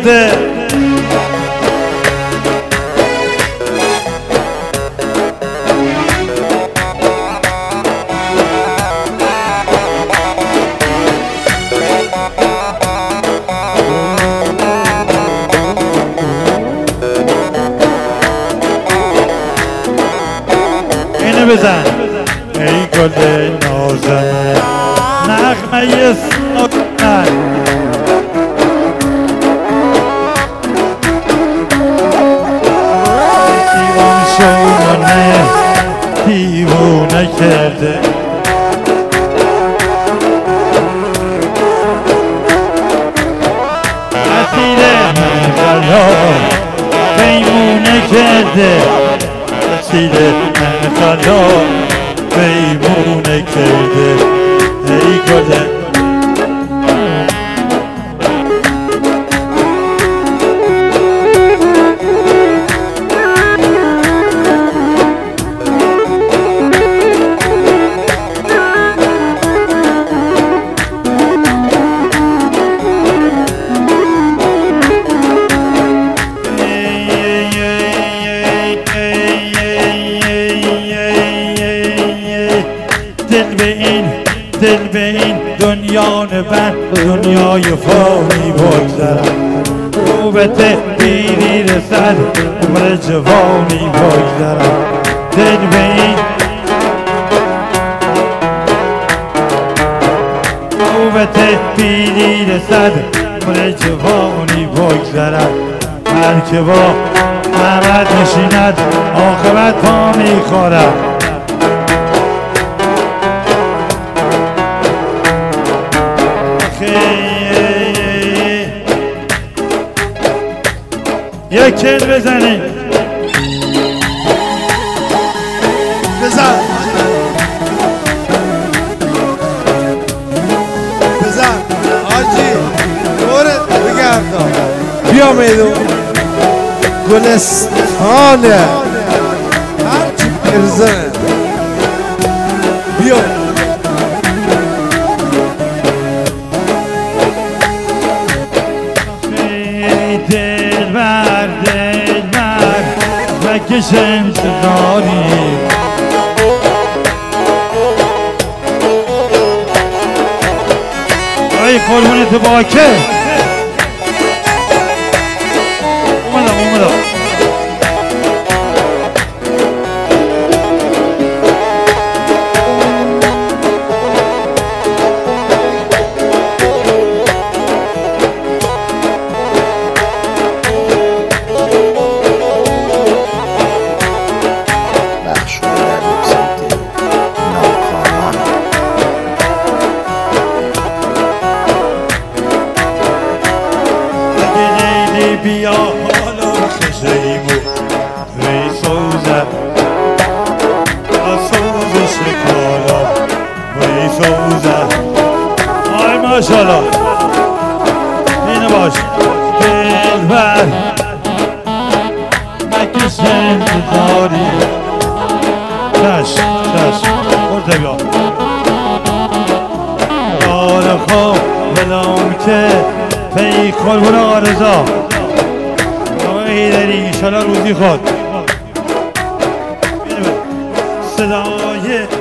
نکرده. اینو بزن ای گل نازنه نغمه سنت دیوان شونه دیوونه کرده. اسیر من خلال بیمونه کرده. اسیر من خلال بیمونه کرده. ای گل دل به این دنیا نبر دنیای فانی بگذرم. نوبت پیری رسد عمر جوانی بگذرم. دل به این نوبت پیری رسد عمر جوانی بگذرم. هر که با محمد نشیند عاقبت پا میخورد. یک کل بزنی بزن بزن آجی دورت بگردم. بیا میدون گلستانه هرچی برزنه. بیا دلبر مکش انتظاری. ای قربونت باکه اومدم بیا حالا خشیمو وی سوزد سوز شکالا وی سوزد. آی ماشالله اینو باش دلبر مکش انتظاری. چشم برده بیا دار خواب بلام که پی قربون آرزا ای داری انشالله روزی خود. صدای